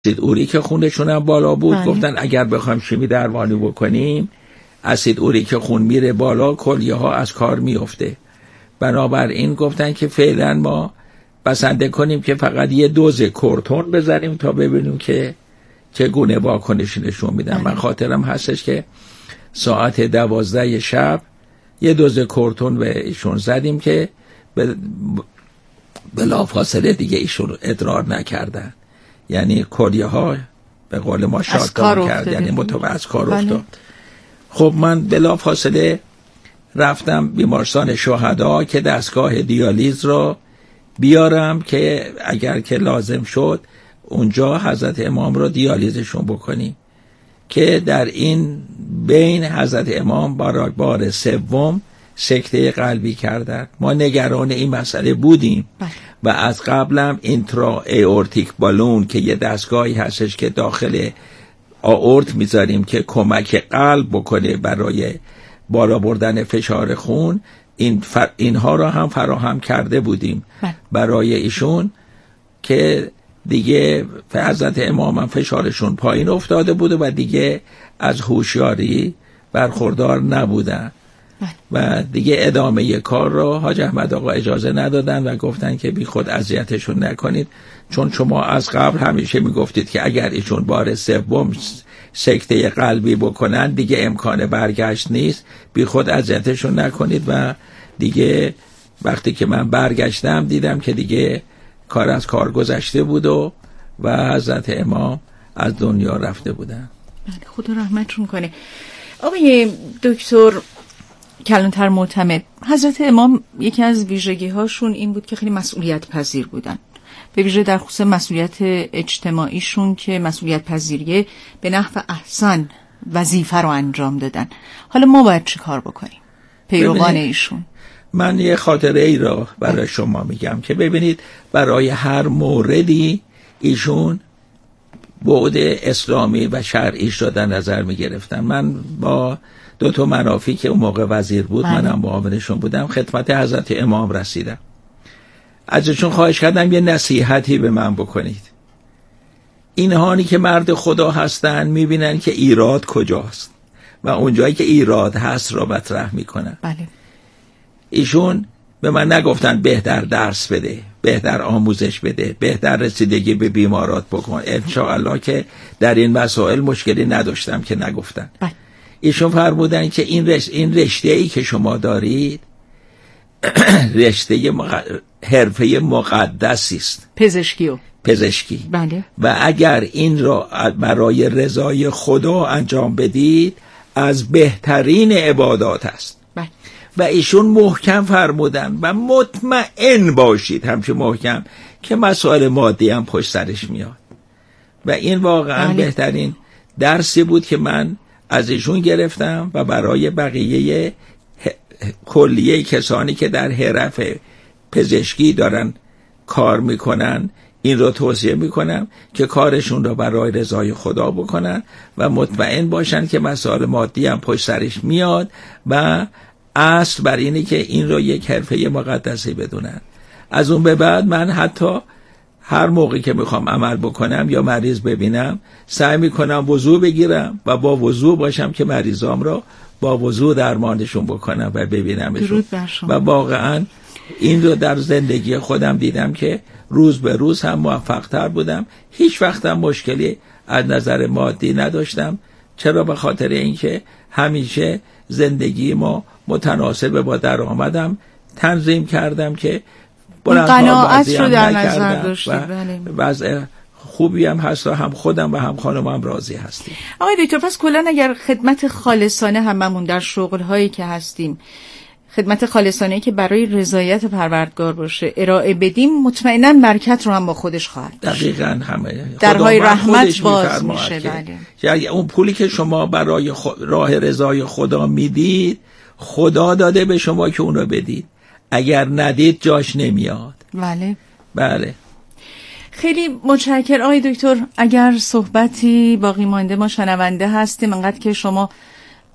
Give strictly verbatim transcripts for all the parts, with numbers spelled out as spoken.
اسید اوریک خونشون هم بالا بود. بله. گفتن اگر بخوایم شیمی درمانی بکنیم اسید اوریک خون میره بالا، کلیه ها از کار میفته. بنابراین گفتن که فعلا ما بسنده کنیم که فقط یه دوز کورتون بزنیم تا ببینیم که چگونه واکنشی نشون میدن. بله. من خاطرم هستش که ساعت دوازده شب یه دوز کورتون به ایشون زدیم که بلافاصله دیگه ایشون ادرار نکردن، یعنی کلیه ها به قول ما شاتداون کرد، یعنی متوقع از کار بله. افتاد. خب من بلافاصله رفتم بیمارستان شهدا که دستگاه دیالیز را بیارم که اگر که لازم شد اونجا حضرت امام را دیالیزشون بکنیم، که در این بین حضرت امام برای بار سوم سکته قلبی کردن. ما نگران این مسئله بودیم بله. و از قبلم اینترا ایورتیک بالون که یه دستگاهی هستش که داخل آورت میذاریم که کمک قلب بکنه برای بالا بردن فشار خون، این فر... اینها را هم فراهم کرده بودیم بله. برای ایشون که دیگه حضرت امام هم فشارشون پایین افتاده بوده و دیگه از هوشیاری برخوردار نبودن بله. و دیگه ادامه کار را حاج احمد آقا اجازه ندادن و گفتن که بی خود اذیتشون نکنید، چون شما از قبل همیشه میگفتید که اگر ایشون بار سوم سکته قلبی بکنن دیگه امکان برگشت نیست، بی خود اذیتشون نکنید. و دیگه وقتی که من برگشتم دیدم که دیگه کار از کار گذشته بود و و حضرت امام از دنیا رفته بودن. بله خدا رحمتشون کنه. آقای دکتر کلانتر معتمد، حضرت امام یکی از ویژگی هاشون این بود که خیلی مسئولیت پذیر بودن، به ویژه در خصوص مسئولیت اجتماعیشون که مسئولیت پذیریه به نحو احسن وظیفه رو انجام دادن. حالا ما باید چی کار بکنیم پیروان ایشون؟ من یه خاطره ای را برای شما میگم که ببینید برای هر موردی ایشون بعد اسلامی و شرعیش را در نظر میگرفتن. من با دو تا منافی که اون موقع وزیر بود بله. منم معاونشون بودم، خدمت حضرت امام رسیدم، ازشون خواهش کردم یه نصیحتی به من بکنید. اینهانی که مرد خدا هستن میبینن که ایراد کجاست و اونجایی که ایراد هست را مطرح میکنن. بله. ایشون به من نگفتن بهتر درس بده، بهتر آموزش بده، بهتر رسیدگی به بیمارات بکن. انشاءالله که در این مسائل مشکلی نداشتم که نگفتن. بله. ایشون فرمودن که این رش... این رشته ای که شما دارید رشته مق... حرفه مقدسی است، پزشکیو پزشکی. بله. و اگر این را برای رضای خدا انجام بدید از بهترین عبادات است. بله. و ایشون محکم فرمودن و مطمئن باشید همچه محکم که مسائل مادی هم پشت سرش میاد. و این واقعا بله. بهترین درسی بود که من از ایشون گرفتم و برای بقیه کلیه کسانی که در حرف پزشکی دارن کار میکنن این رو توصیه میکنم که کارشون رو برای رضای خدا بکنن و مطمئن باشن که مسائل مادی هم پشت سرش میاد و اصل بر اینه که این رو یک حرفه مقدسی بدونن. از اون به بعد من حتی هر موقعی که میخوام عمل بکنم یا مریض ببینم سعی میکنم وضو بگیرم و با وضو باشم که مریضام رو با وضو درمانشون بکنم و ببینمشون. و واقعا این رو در زندگی خودم دیدم که روز به روز هم موفق تر بودم، هیچ وقتم مشکلی از نظر مادی نداشتم. چرا؟ به خاطر اینکه همیشه زندگی ما متناسب با درآمدم تنظیم کردم که قناعت رو در نظر داشتید. وضع خوبی هم هست و هم خودم و هم خانمم راضی هستیم. آقای دکتر پس کلا اگر خدمت خالصانه هممون در شغل‌هایی که هستیم خدمت خالصانه که برای رضایت پروردگار باشه ارائه بدیم، مطمئناً برکت رو هم با خودش خواهد داشت. دقیقاً همه درهای رحمت باز میشه. بله. یعنی اون پولی که شما برای راه رضای خدا میدید خدا داده به شما که اون رو بدید، اگر ندید جاش نمیاد. بله بله. خیلی متشکرم آقای دکتر. اگر صحبتی باقی مانده ما شنونده هستیم، انقدر که شما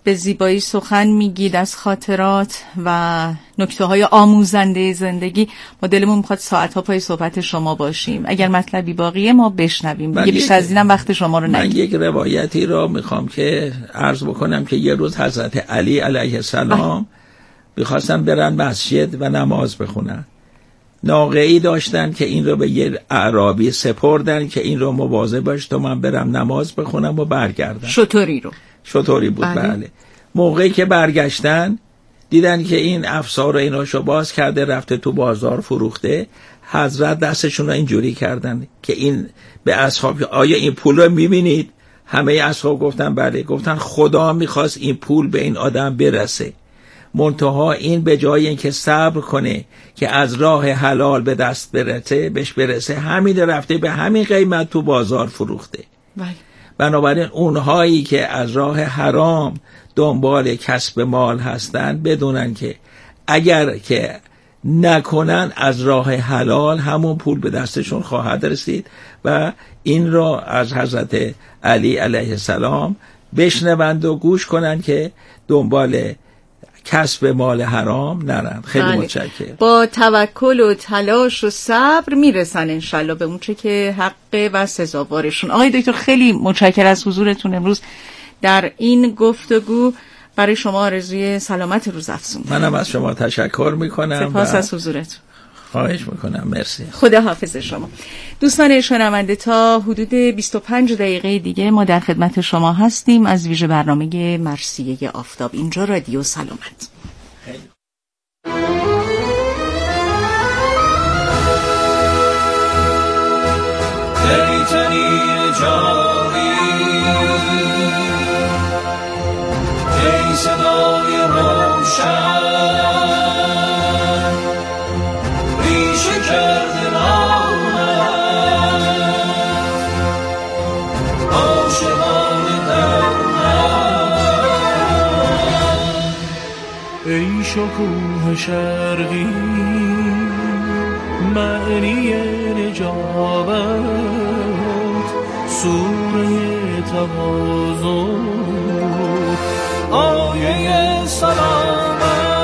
به زیبایی سخن میگید از خاطرات و نکته های آموزنده زندگی. ما دلمون میخواد ساعتها پای صحبت شما باشیم. اگر مطلبی باقیه ما بشنویم. یه بیشتر از اینم وقت شما رو نگیریم. من یک روایتی را میخوام که عرض بکنم که یه روز حضرت علی علیه السلام میخواستن برن مسجد و نماز بخونن. ناقه‌ای داشتن که این رو به یه اعرابی سپردن که این رو مواظب باش تا من برم نماز بخونم و برگردم. شطوری رو شطوری بود. بله, بله. موقعی که برگشتن دیدن که این افسار و ایناشو باز کرده رفته تو بازار فروخته. حضرت دستشون رو اینجوری کردن که این به اصحاب آیا این پول رو میبینید؟ همه اصحاب گفتن بله. گفتن خدا میخواست این پول به این آدم برسه، منتها این به جای اینکه صبر کنه که از راه حلال به دست برسه بهش برسه، همین رفته به همین قیمت تو بازار فروخته. بله. بنابراین اونهایی که از راه حرام دنبال کسب مال هستن بدونن که اگر که نکنن از راه حلال همون پول به دستشون خواهد رسید و این را از حضرت علی علیه السلام بشنوند و گوش کنن که دنبال کسب مال حرام نرن. خیلی بله. متشکرم. با توکل و تلاش و صبر میرسن انشالله به اون چه که حق و سزاوارشون. آقای دکتر خیلی متشکرم از حضورتون امروز در این گفتگو. برای شما آرزوی سلامت روز افزون. منم از شما تشکر میکنم. سپاس از حضورتون. خواهش میکنم. مرسی. خدا حافظ شما. دوستان شنونده تا حدود بیست و پنج دقیقه دیگه ما در خدمت شما هستیم از ویژه برنامه مرثیه آفتاب. اینجا رادیو سلامت. خیلی. صدای روشن ریشه کرده مانم عاشقانه در من. ای شکوه شرقی معنی نجابت، سوره توازن، آیه سلامت.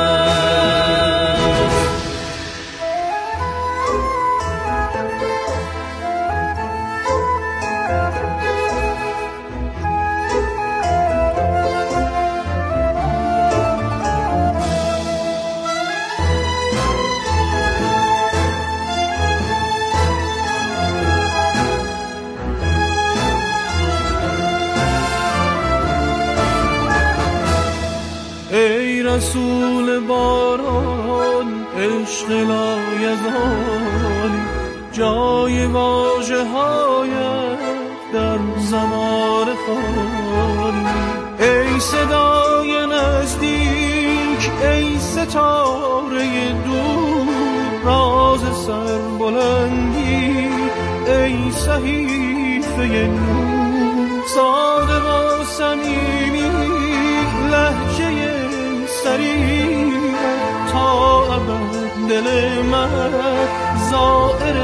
رسول باران عشق لایزالی، جای واژه هایت در زمان خالی. ای صدای نزدیک، ای ستاره دور، راز سر بلندی، ای صحیفه نور. ساده و صمیمی لهجه سریع تا ابد دل من زائر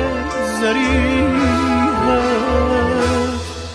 زریح.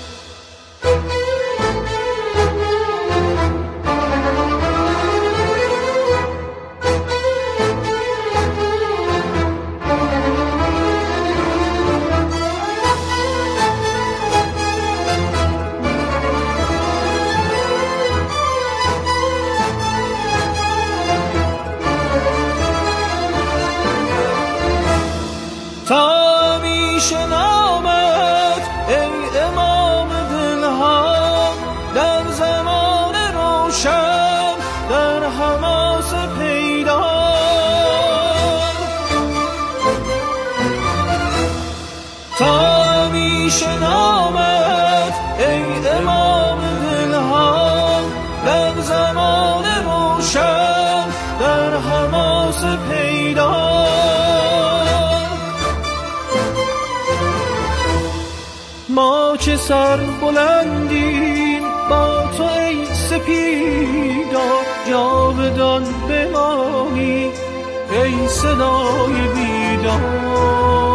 شنامت ای امام دلها، در زمان روشن در حماس پیدا. ما چه سر بلندیم با تو ای سپیدار، جاودان بمانی ای صدای بیدار.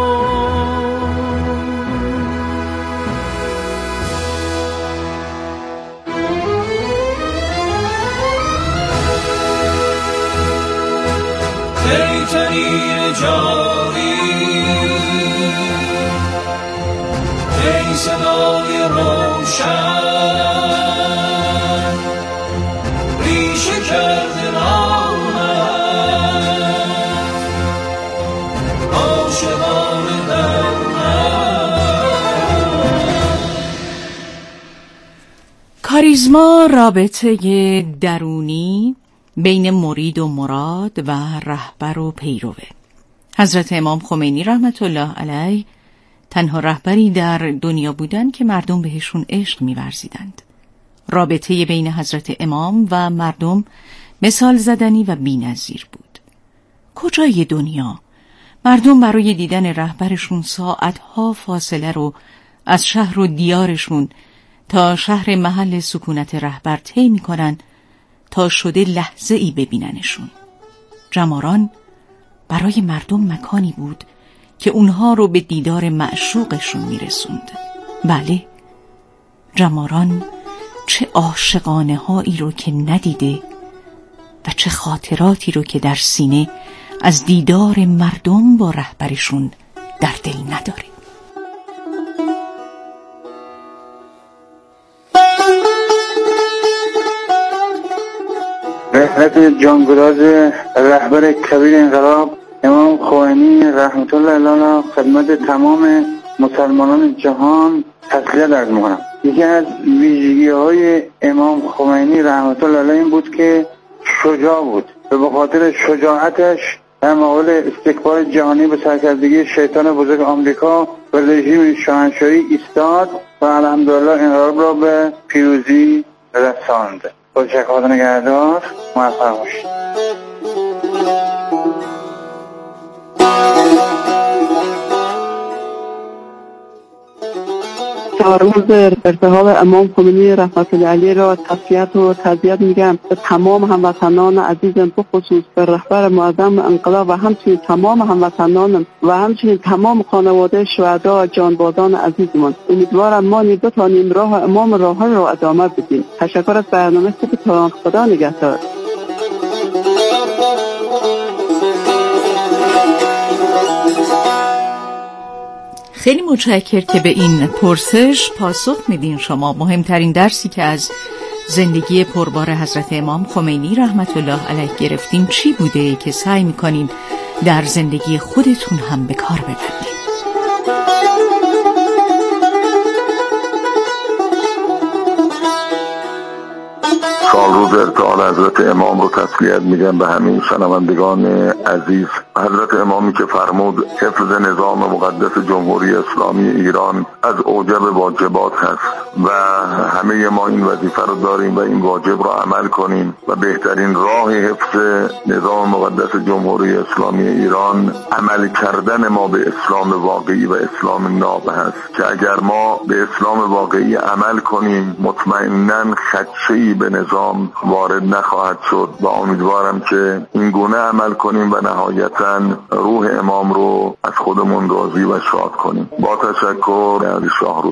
نازنین جاری ای صدای روشن ریشه کرده نامم عاشقانه در کاریزما رابطه درونی بین مرید و مراد و رهبر و پیروه. حضرت امام خمینی رحمت الله علیه تنها رهبری در دنیا بودند که مردم بهشون عشق می‌ورزیدند. رابطه بین حضرت امام و مردم مثال زدنی و بی‌نظیر بود. کجای دنیا مردم برای دیدن رهبرشون ساعتها فاصله رو از شهر و دیارشون تا شهر محل سکونت رهبر طی می‌کنن تا شده لحظه ای ببیننشون. جماران برای مردم مکانی بود که اونها رو به دیدار معشوقشون میرسوند. بله، جماران چه عاشقانه هایی رو که ندیده و چه خاطراتی رو که در سینه از دیدار مردم با رهبرشون در دل نداره. رحلت جانگداز رهبر کبیر انقلاب امام خمینی رحمت الله علیه خدمت تمام مسلمانان جهان تسلیت عرض می‌کنم. یکی از ویژگی‌های امام خمینی رحمت الله علیه این بود که شجاع بود و به خاطر شجاعتش در مقابل استکبار جهانی به سرکردگی شیطان بزرگ آمریکا و رژیم شاهنشاهی ایستاد و الحمدلله انقلاب را به پیروزی رساند. با شکایت نگهدار موفق باشید. روز ارتحال امام خمینی رحمت الله علیه را تسلیت و تعزیت میگم به تمام هموطنان عزیزم، به خصوص به رهبر معظم انقلاب و همچنین تمام هموطنان و همچنین تمام خانواده شهدا جانبازان عزیزمان. امیدوارم ما نیز بتوانیم راه امام راهان را ادامه بدیم. تشکر از برنامه خوبتان. خدا نگهدار. خیلی متشکر که به این پرسش پاسخ میدین شما. مهمترین درسی که از زندگی پربار حضرت امام خمینی رحمت الله علیه گرفتیم چی بوده که سعی میکنین در زندگی خودتون هم به کار ببرید؟ سال روز ارتحال حضرت امام رو تسلیت میگم به همین شنوندگان عزیز. حضرت امامی که فرمود حفظ نظام مقدس جمهوری اسلامی ایران از اوجب واجبات هست و همه ما این وظیفه رو داریم و این واجب رو عمل کنیم و بهترین راه حفظ نظام مقدس جمهوری اسلامی ایران عمل کردن ما به اسلام واقعی و اسلام ناب هست که اگر ما به اسلام واقعی عمل کنیم مطمئناً خدشه‌ای به نظام وارد نخواهد شد و امیدوارم که این گونه عمل کنیم و نهایتاً روح امام رو از خودمون راضی و شاد کنیم. با تشکر. علی شاهرود.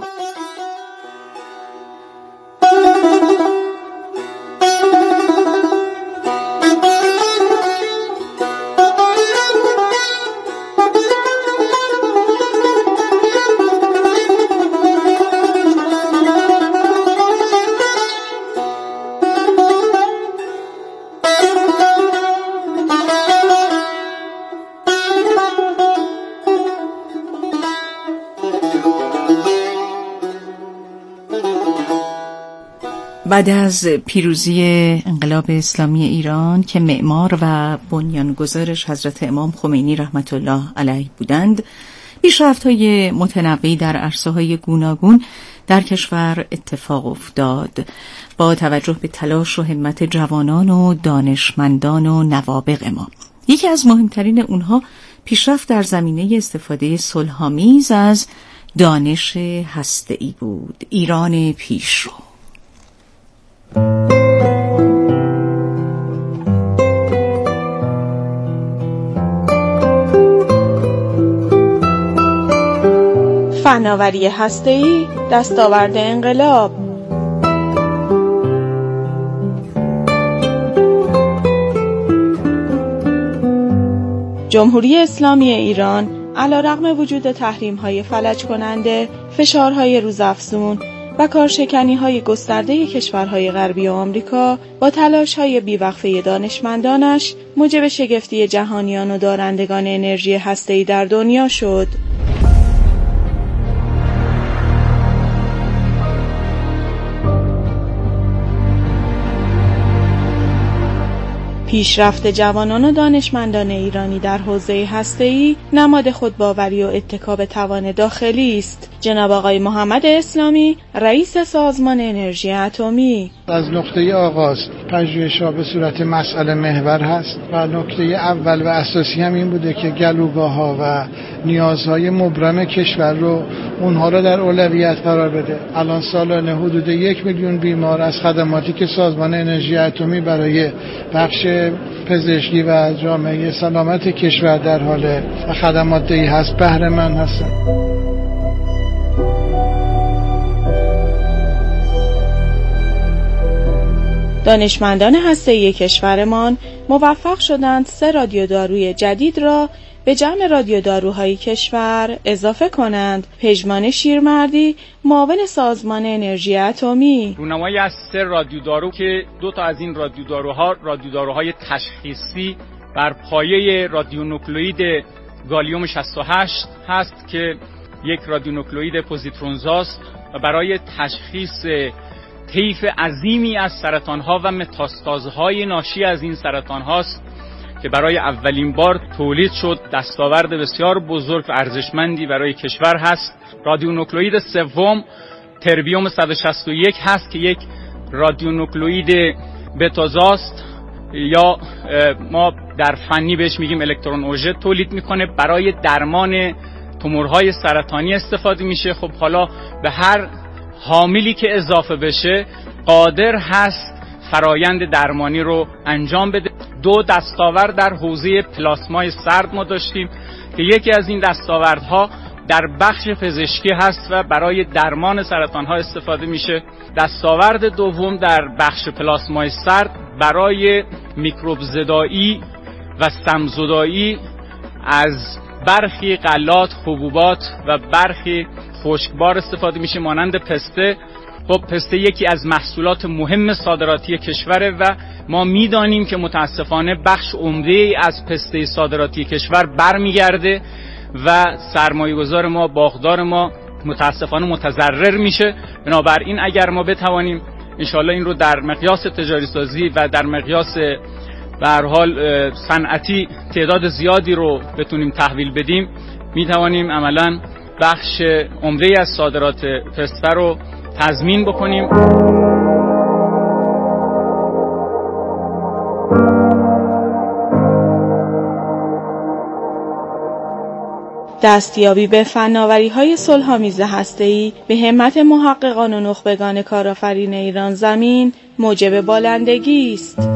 بعد از پیروزی انقلاب اسلامی ایران که معمار و بنیانگذارش حضرت امام خمینی رحمت الله علیه بودند، پیشرفت‌های متنوعی در عرصه‌های گوناگون در کشور اتفاق افتاد با توجه به تلاش و همت جوانان و دانشمندان و نوابغ ما. یکی از مهمترین اونها پیشرفت در زمینه استفاده صلح‌آمیز از دانش هسته‌ای بود. ایران پیشرو. فناوری هسته‌ای دستاورد انقلاب. جمهوری اسلامی ایران علیرغم وجود تحریم‌های فلج کننده، فشارهای روزافزون و کارشکنی‌های گسترده کشورهای غربی و آمریکا با تلاش‌های بیوقفه دانشمندانش موجب شگفتی جهانیان و دارندگان انرژی هسته‌ای در دنیا شد. پیشرفت جوانان و دانشمندان ایرانی در حوزه هسته‌ای نماد خودباوری و اتکا به توان داخلی است. جناب آقای محمد اسلامی، رئیس سازمان انرژی اتمی: از نقطه آغاز پژوهش‌ها به صورت مسئله محور هست و نکته اول و اساسی هم این بوده که گلوگاه‌ها و نیازهای مبرم کشور رو اونها رو در اولویت قرار بده. الان سالانه حدود یک میلیون بیمار از خدماتی که سازمان انرژی اتمی برای بخش پزشکی و جامعه سلامت کشور در حال خدمات دهی هست بهره مند هستند. دانشمندان هسته‌ای کشورمان موفق شدند سه رادیوداروی جدید را به جمع رادیوداروهای کشور اضافه کنند. پژمان شیرمردی، معاون سازمان انرژی اتمی: رونمایی از سه رادیودارو که دو تا از این رادیوداروها رادیوداروهای تشخیصی بر پایه رادیونوکلئید گالیوم شصت و هشت هست که یک رادیونوکلئید پوزیترونزاست و برای تشخیص طیف عظیمی از سرطان‌ها و متاستازهای ناشی از این سرطان‌هاست که برای اولین بار تولید شد. دستاورد بسیار بزرگ و ارزشمندی برای کشور هست. رادیونوکلئید سوم تربیوم صد و شصت و یک هست که یک رادیونوکلئید بتازاست یا ما در فنی بهش میگیم الکترون اوژه تولید میکنه. برای درمان تومورهای سرطانی استفاده میشه. خب حالا به هر حاملی که اضافه بشه قادر هست فرایند درمانی رو انجام بده. دو دستاورد در حوزه پلاسمای سرد ما داشتیم که یکی از این دستاوردها در بخش پزشکی هست و برای درمان سرطان‌ها استفاده میشه. دستاورد دوم در بخش پلاسمای سرد برای میکروب زدایی و سم‌زدایی از برخی غلات، حبوبات و برخی خشکبار استفاده میشه مانند پسته. خب پسته یکی از محصولات مهم صادراتی کشوره و ما میدانیم که متاسفانه بخش عمده از پسته صادراتی کشور برمیگرده و سرمایه‌گذار ما، باغدار ما متاسفانه متضرر میشه. بنابراین اگر ما بتوانیم انشالله این رو در مقیاس تجاری سازی و در مقیاس به هر حال صنعتی تعداد زیادی رو بتونیم تحویل بدیم، میتوانیم عملاً بخش عمده از صادرات پسته رو تضمین بکنیم. دستیابی به فناوری‌های صلح‌آمیز هسته‌ای به همت محققان و نخبگان کارآفرین ایران زمین موجب بالندگی است.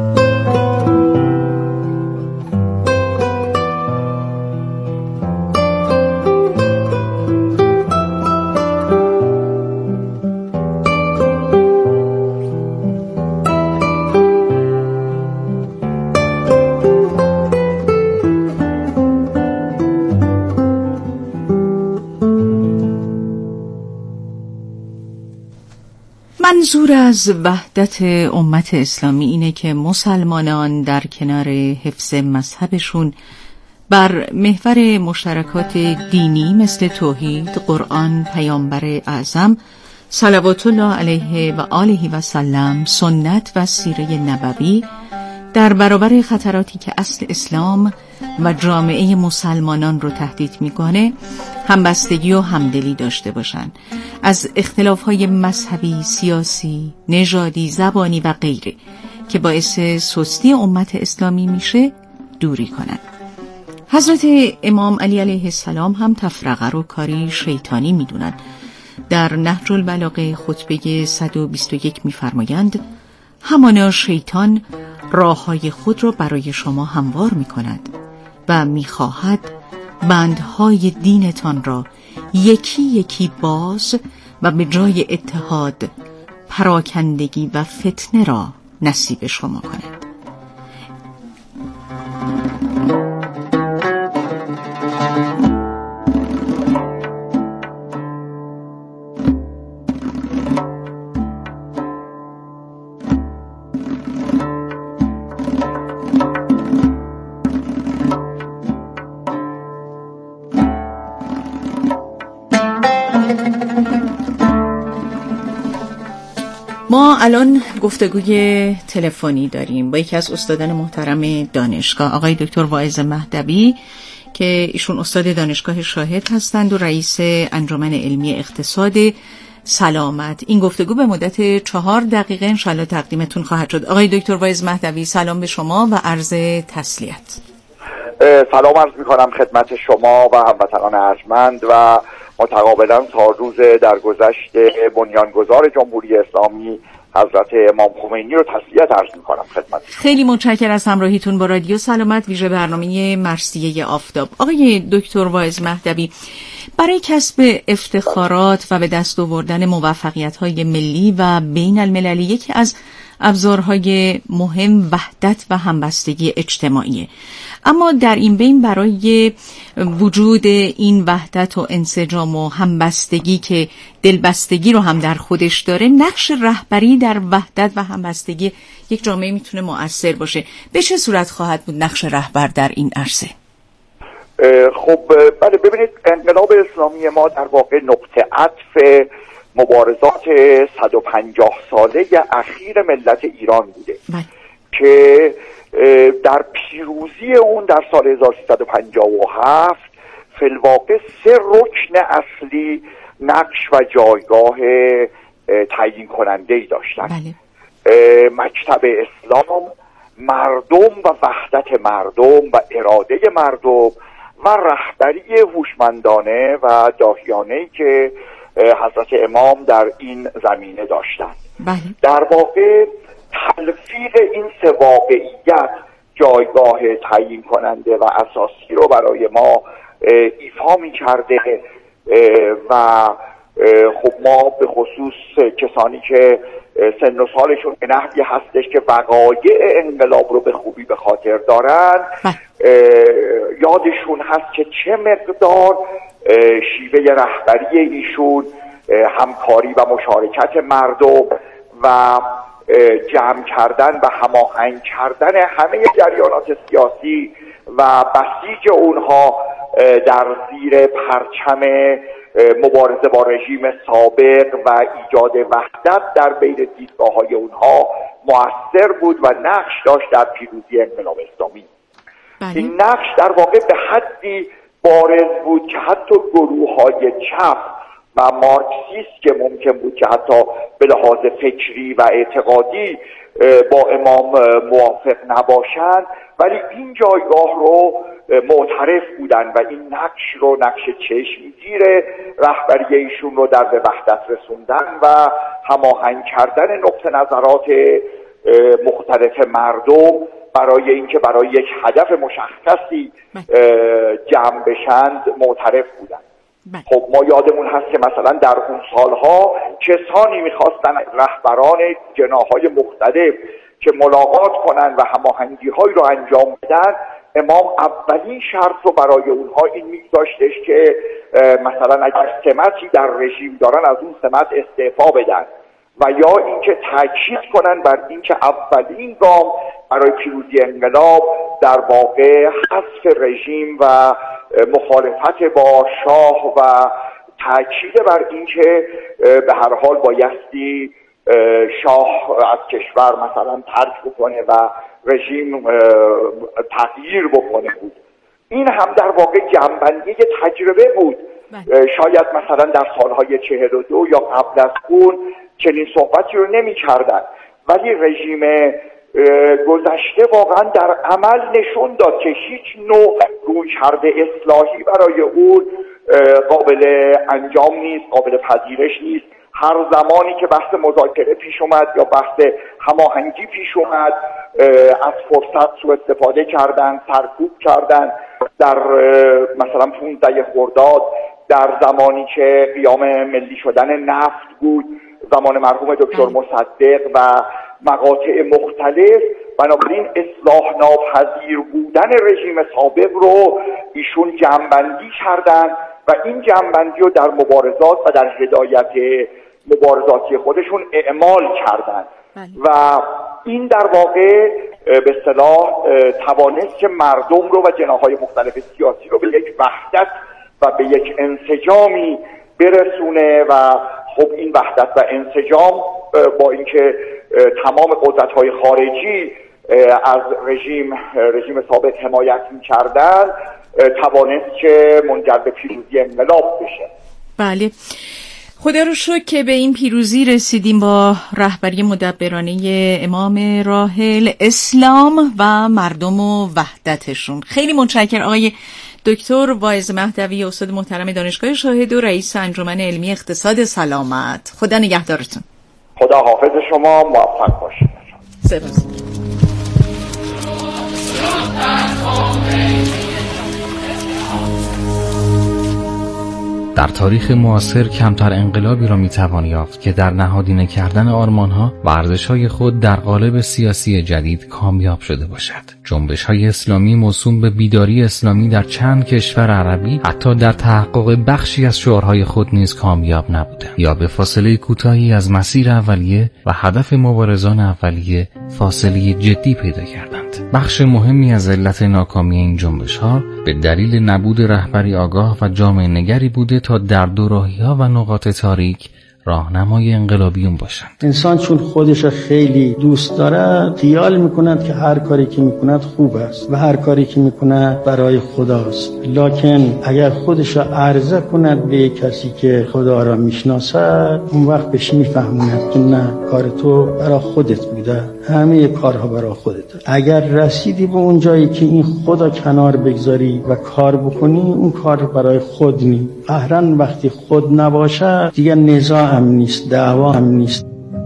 منظور از وحدت امت اسلامی اینه که مسلمانان در کنار حفظ مذهبشون بر محور مشترکات دینی مثل توحید، قرآن، پیامبر اعظم صلوات الله علیه و آله و سلم، سنت و سیره نبوی در برابر خطراتی که اصل اسلام و جامعه مسلمانان رو تهدید میکنه همبستگی و همدلی داشته باشن، از اختلافهای مذهبی، سیاسی، نژادی، زبانی و غیره که باعث سستی امت اسلامی میشه دوری کنن. حضرت امام علی علیه السلام هم تفرقه رو کاری شیطانی میدونن. در نهج البلاغه خطبه صد و بیست و یک میفرمایند همانا شیطان راههای خود را برای شما هموار میکند و میخواهد بندهای دینتان را یکی یکی باز و به جای اتحاد پراکندگی و فتنه را نصیب شما کند. ما الان گفتگوی تلفنی داریم با یکی از استادان محترم دانشگاه، آقای دکتر واعظ مهدوی که ایشون استاد دانشگاه شاهد هستند و رئیس انجمن علمی اقتصاد سلامت. این گفتگو به مدت چهار دقیقه انشالله تقدیمتون خواهد شد. آقای دکتر واعظ مهدوی، سلام به شما و عرض تسلیت. سلام عرض می کنم خدمت شما و هموطنان ارجمند و متقابلا تا روز درگذشت بنیانگذار جمهوری اسلامی حضرت امام خمینی رو تسلیت عرض می کنم خدمت. خیلی متشکرم از همراهیتون با رادیو سلامت، ویژه برنامه مرثیه آفتاب. آقای دکتر واعظ مهدوی، برای کسب افتخارات و به دست آوردن موفقیت‌های ملی و بین المللی یکی از ابزارهای مهم وحدت و همبستگی اجتماعیه. اما در این بین برای وجود این وحدت و انسجام و همبستگی که دلبستگی رو هم در خودش داره، نقش رهبری در وحدت و همبستگی یک جامعه میتونه مؤثر باشه. به چه صورت خواهد بود نقش رهبر در این عرصه؟ خب بله، ببینید انقلاب اسلامی ما در واقع نقطه عطف مبارزات صد و پنجاه ساله اخیر ملت ایران بوده بله. که در پیروزی اون در سال هزار و سیصد و پنجاه و هفت فی الواقع سه رکن اصلی نقش و جایگاه تعیین کننده ای داشتن بله. مکتب اسلام، مردم و وحدت مردم و اراده مردم و رهبری هوشمندانه و داهیانه‌ای که حضرت امام در این زمینه داشتند. بله. در واقع تلفیق این سه واقعیت جایگاه تعیین کننده و اساسی رو برای ما ایفا می کرده و خب ما به خصوص کسانی که سن و سالشون به نحوی هستش که وقایع انقلاب رو به خوبی به خاطر دارن یادشون هست که چه مقدار شیوه رهبری ایشون همکاری و مشارکت مردم و جمع کردن و هماهنگ کردن همه جریانات سیاسی و بسیج اونها در زیر پرچم مبارزه با رژیم سابق و ایجاد وحدت در بین دیدگاه‌های اونها مؤثر بود و نقش داشت در پیروزی انقلاب اسلامی. بله. این نقش در واقع به حدی بارز بود که حتی گروه‌های چپ و مارکسیست که ممکن بود که حتی به لحاظ فکری و اعتقادی با امام موافق نباشند، ولی این جایگاه رو معترف بودن و این نقش رو نقش چشمگیر رهبری ایشون رو در به وحدت رسوندن و هماهنگ کردن نقطه نظرات مختلف مردم برای اینکه برای یک هدف مشخصی جمع بشند معترف بودن. خب ما یادمون هست که مثلا در اون سالها کسانی میخواستن رهبران جناح‌های مختلف که ملاقات کنن و هماهنگی‌هایی رو انجام بدن، امام اولین شرط رو برای اونها این می‌گذاشتش که مثلا اگر سمتی در رژیم دارن از اون سمت استعفا بدن و یا اینکه تاکید کنن بر اینکه اولین گام برای پیروزی انقلاب در واقع حذف رژیم و مخالفت با شاه و تاکید بر اینکه به هر حال بایستی شاه از کشور مثلا ترک بکنه و رژیم تغییر بکنه بود. این هم در واقع جنبندی تجربه بود. شاید مثلا در سالهای چهل و دو یا قبل از اون چنین صحبتی رو نمی کردن، ولی رژیم گذشته واقعا در عمل نشون داد که هیچ نوع رویکرد اصلاحی برای اون قابل انجام نیست، قابل پذیرش نیست. هر زمانی که بحث مذاکره پیش اومد یا بحث هماهنگی پیش اومد، از فرصت سوء استفاده کردن، سرکوب کردن. در مثلا پانزده خرداد در زمانی که قیام ملی شدن نفت بود، زمان مرحوم دکتر مصدق و مقاطع مختلف، بنابراین اصلاح ناپذیر بودن رژیم سابق رو ایشون جمع‌بندی کردن و این جمع‌بندی رو در مبارزات و در هدایت مبارزاتی خودشون اعمال کردن و این در واقع به اصطلاح توانست که مردم رو و جناح‌های مختلف سیاسی رو به یک وحدت و به یک انسجامی برسونه و خب این وحدت و انسجام با اینکه تمام قدرت‌های خارجی از رژیم رژیم ثابت حمایت می‌کردن، توانست که منجر به پیروزی انقلاب بشه. بله، خدا رو شکر که به این پیروزی رسیدیم با رهبری مدبرانه امام راحل، اسلام و مردم و وحدتشون. خیلی متشکرم آقای دکتر واعظ مهدوی، استاد محترم دانشگاه شاهد و رئیس انجمن علمی اقتصاد سلامت. خدا نگهدارتون. خدا حافظ شما، موفق باشید. سپاس. در تاریخ معاصر کمتر انقلابی را میتوان یافت که در نهادینه کردن آرمانها و ارزش‌های خود در قالب سیاسی جدید کامیاب شده باشد. جنبش‌های اسلامی موسوم به بیداری اسلامی در چند کشور عربی حتی در تحقق بخشی از شعارهای خود نیز کامیاب نبودند یا به فاصله کوتاهی از مسیر اولیه و هدف مبارزان اولیه فاصله جدی پیدا کردند. بخش مهمی از علت ناکامی این جنبش‌ها به دلیل نبود رهبری آگاه و جامعه نگری بوده تا در دوراهی‌ها و نقاط تاریک راهنمای انقلابیون باشند. انسان چون خودش خیلی دوست دارد خیال میکند که هر کاری که میکند خوب است و هر کاری که میکند برای خداست، لکن اگر خودش را عرضه کند به کسی که خدا را میشناسد، اون وقت بهش میفهموند که نه، کار تو برای خودت بوده، همه کارها برای خودته. اگر رسیدی به اون جایی که این خدا کنار بگذاری و کار بکنی، اون کار برای خود نی. قهرن وقتی خود نباشه دیگه نزاع هم نیست، دعوا هم نیست.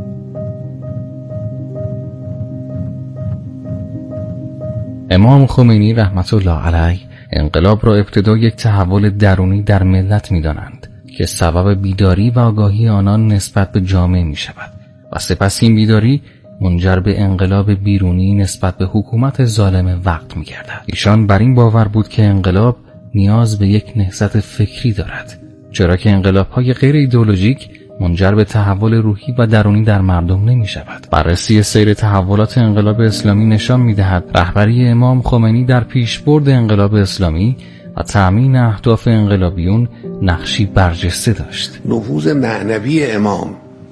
امام خمینی رحمت الله علیه انقلاب را ابتدا یک تحول درونی در ملت می‌دانند که سبب بیداری و آگاهی آنان نسبت به جامعه می‌شود و سپس این بیداری منجر به انقلاب بیرونی نسبت به حکومت ظالم وقت می‌گردد. ایشان بر این باور بود که انقلاب نیاز به یک نهضت فکری دارد، چرا که انقلاب‌های غیر ایدئولوژیک منجر به تحول روحی و درونی در مردم نمی شود. بررسی سیر تحولات انقلاب اسلامی نشان می دهد رهبری امام خمینی در پیشبرد انقلاب اسلامی و تأمین اهداف انقلابیون نقشی برجسته داشت. نفوذ معنوی امام،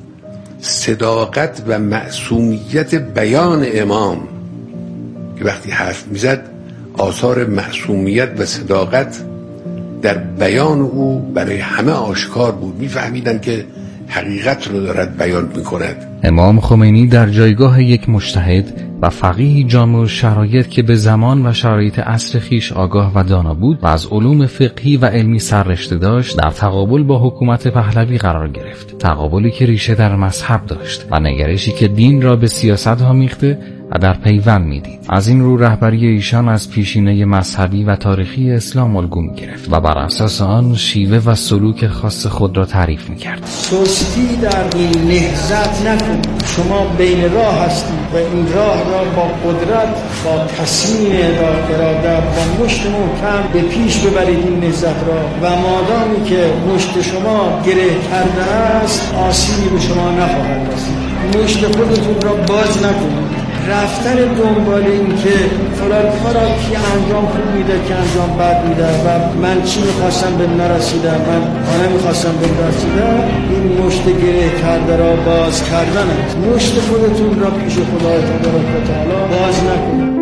صداقت و معصومیت بیان امام که وقتی حرف می زد آثار معصومیت و صداقت در بیان او برای همه آشکار بود. می فهمیدن که حقیقت رو دارد بیان می‌کند. امام خمینی در جایگاه یک مجتهد و فقیه جامع الشرایط که به زمان و شرایط عصر خویش آگاه و دانا بود و از علوم فقهی و علمی سررشته داشت، در تقابل با حکومت پهلوی قرار گرفت. تقابلی که ریشه در مذهب داشت و نگرشی که دین را به سیاست آمیخته و در پیوند میدید. از این رو رهبری ایشان از پیشینه مذهبی و تاریخی اسلام الگو می‌گرفت و بر اساس آن شیوه و سلوک خاص خود را تعریف می‌کرد. سستی در این نهضت نکنید. شما بین راه هستید و این راه را با قدرت، با تصمیم و اراده، با مشت محکم به پیش ببرید این نهضت را و مادامی که مشت شما گره کرده است، آسیبی به شما نخواهد رسید. مشت خودتون را باز نکنید. رفتن دنبال این که فلان کارا کی انجام خوب میده که انجام بد میده و من چی میخواستم به نرسیدم، من آنه میخواستم به نرسیدم، این مشت گره کرده را باز کردن است. مشت خودتون را پیش خدای تبارک و تعالی باز نکنید.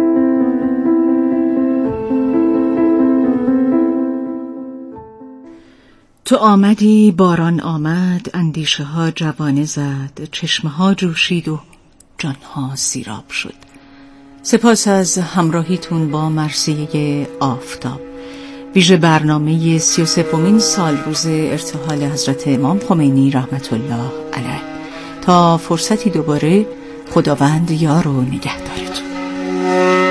تو آمدی باران آمد، اندیشه ها جوانه زد، چشمه ها جوشید و جانها سیراب شد. سپاس از همراهیتون با مرثیه آفتاب، ویژه برنامه سی و سومین سال روز ارتحال حضرت امام خمینی رحمت الله علیه. تا فرصتی دوباره، خداوند یار و نگهدارتون.